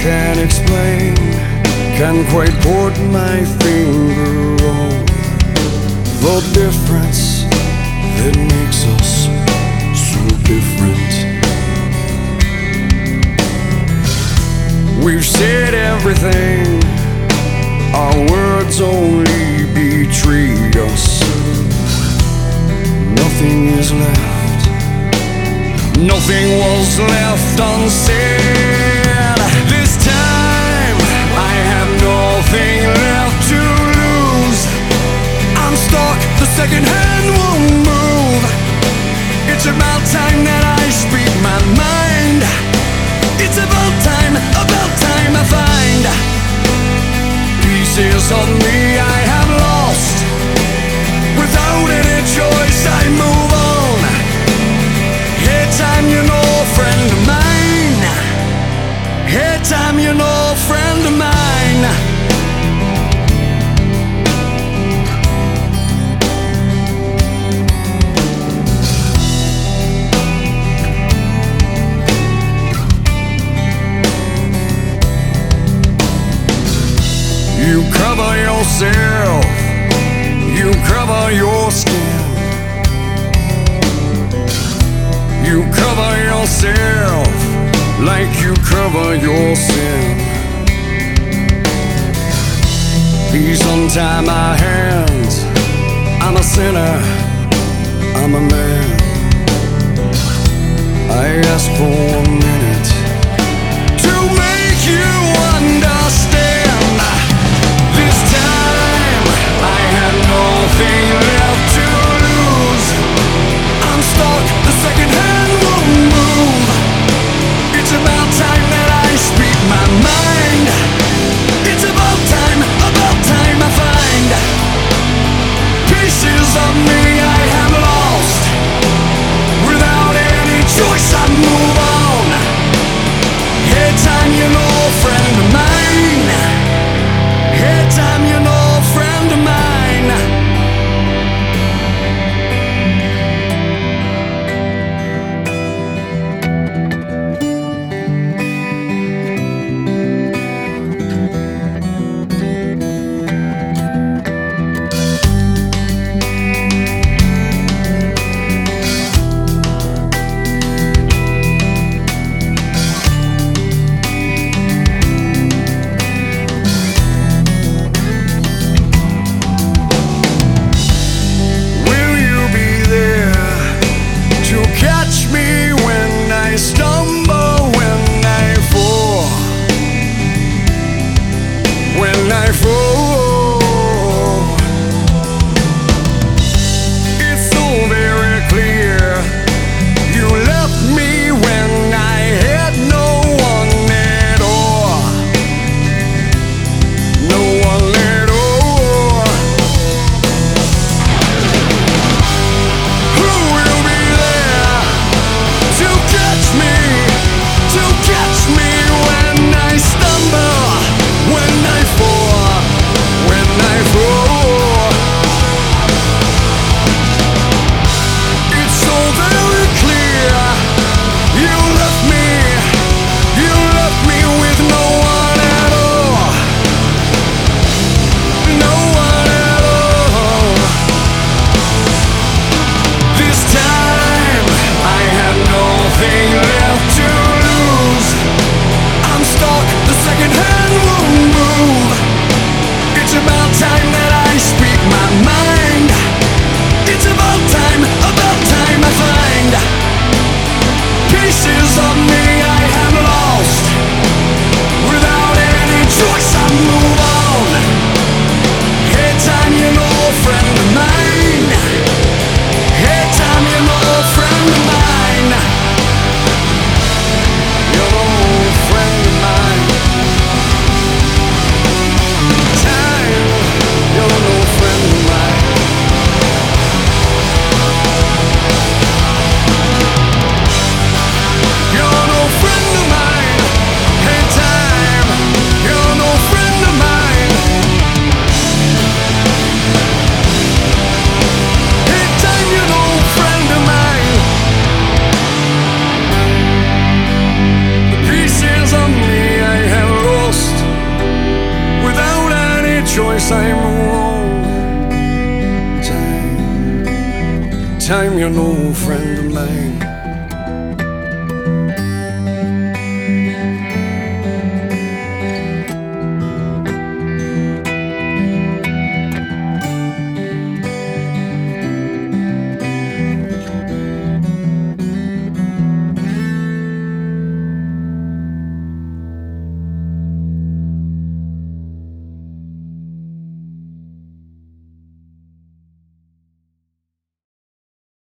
can't explain, can't quite put my finger on the difference that makes us so different. We've said everything, our words only betrayed us. Nothing is left, nothing was left unsaid. This time I have nothing left to lose. I'm stuck, the second hand won't move. It's about time that I speak my mind. It's about time I find pieces of me I have lost. Without any choice I move on. Hey time, you know, friend of mine. Hey time, you know, friend of mine. You cover yourself, you cover your skin. You cover yourself like you cover your sin. Please untie my hands, I'm a sinner, I'm a man. I ask for a minute to make you understand. This time I have nothing left to lose. I'm stuck, the second hand won't move. It's about time that I speak my mind. It's about time I find pieces of me I have lost. Without any choice I move on. time you're no friend of mine.